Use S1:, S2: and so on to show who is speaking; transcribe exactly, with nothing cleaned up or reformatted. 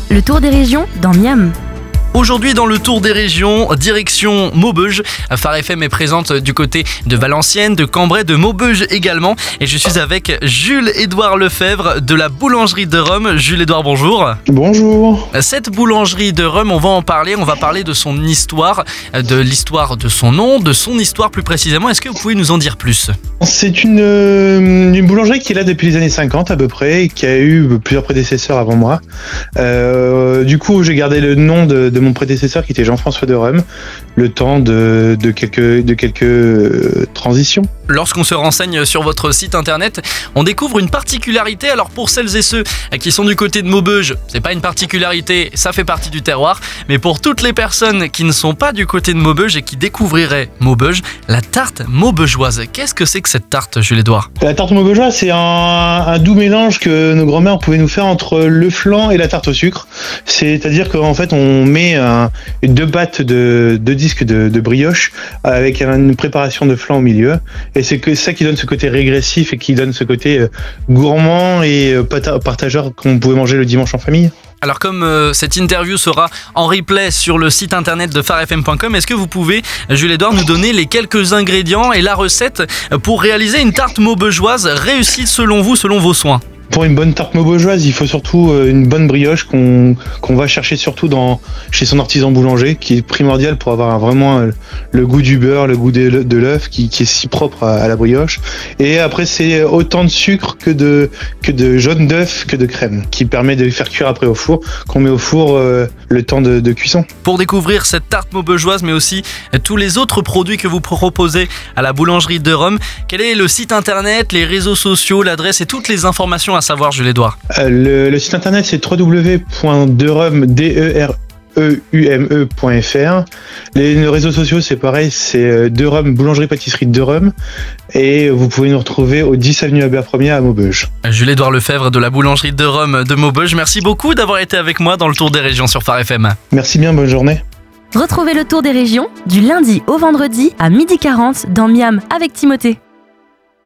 S1: Le tour des régions dans Miam.
S2: Aujourd'hui dans le tour des régions, direction Maubeuge. Phare F M est présente du côté de Valenciennes, de Cambrai, de Maubeuge également. Et je suis avec Jules-Édouard Lefebvre de la boulangerie de Rome. Jules-Édouard, bonjour.
S3: Bonjour.
S2: Cette boulangerie de Rome, on va en parler. On va parler de son histoire, de l'histoire de son nom, de son histoire plus précisément. Est-ce que vous pouvez nous en dire plus ?
S3: C'est une, euh, une boulangerie qui est là depuis les années cinquante à peu près, et qui a eu plusieurs prédécesseurs avant moi. Euh, du coup, j'ai gardé le nom de, de mon prédécesseur qui était Jean-François de Rome, le temps de, de quelques, de quelques euh, transitions.
S2: Lorsqu'on se renseigne sur votre site internet, on découvre une particularité. Alors pour celles et ceux qui sont du côté de Maubeuge, c'est pas une particularité, ça fait partie du terroir. Mais pour toutes les personnes qui ne sont pas du côté de Maubeuge et qui découvriraient Maubeuge, la tarte maubeugeoise. Qu'est-ce que c'est que cette tarte, Jules-Édouard ?
S3: La tarte maubeugeoise, c'est un, un doux mélange que nos grands-mères pouvaient nous faire entre le flan et la tarte au sucre. C'est-à-dire qu'en fait, on met un, deux pâtes de deux disques de, de brioche avec une préparation de flan au milieu. Et c'est que ça qui donne ce côté régressif et qui donne ce côté gourmand et partageur qu'on pouvait manger le dimanche en famille.
S2: Alors comme euh, cette interview sera en replay sur le site internet de phare f m point com, est-ce que vous pouvez, Jules-Édouard, nous donner les quelques ingrédients et la recette pour réaliser une tarte maubeugeoise réussie selon vous, selon vos soins ?
S3: Pour une bonne tarte maubeugeoise, il faut surtout une bonne brioche qu'on qu'on va chercher surtout dans chez son artisan boulanger, qui est primordial pour avoir vraiment le goût du beurre, le goût de, de l'œuf, qui, qui est si propre à, à la brioche. Et après, c'est autant de sucre que de que de jaune d'œuf que de crème, qui permet de faire cuire après au four, qu'on met au four euh, le temps de, de cuisson.
S2: Pour découvrir cette tarte maubeugeoise, mais aussi tous les autres produits que vous proposez à la boulangerie de Rome, quel est le site internet, les réseaux sociaux, l'adresse et toutes les informations à savoir, Jules-Édouard ?
S3: euh, le, le site internet, c'est w w w point derome point f r. Les, les réseaux sociaux, c'est pareil, c'est de Rome, boulangerie-pâtisserie de Rome. Et vous pouvez nous retrouver au dix avenue Albert premier à Maubeuge.
S2: Jules-Édouard Lefebvre de la boulangerie de Rome de Maubeuge, merci beaucoup d'avoir été avec moi dans le Tour des régions sur Phare F M.
S3: Merci bien, bonne journée.
S1: Retrouvez le tour des régions du lundi au vendredi à midi quarante dans Miam avec Timothée.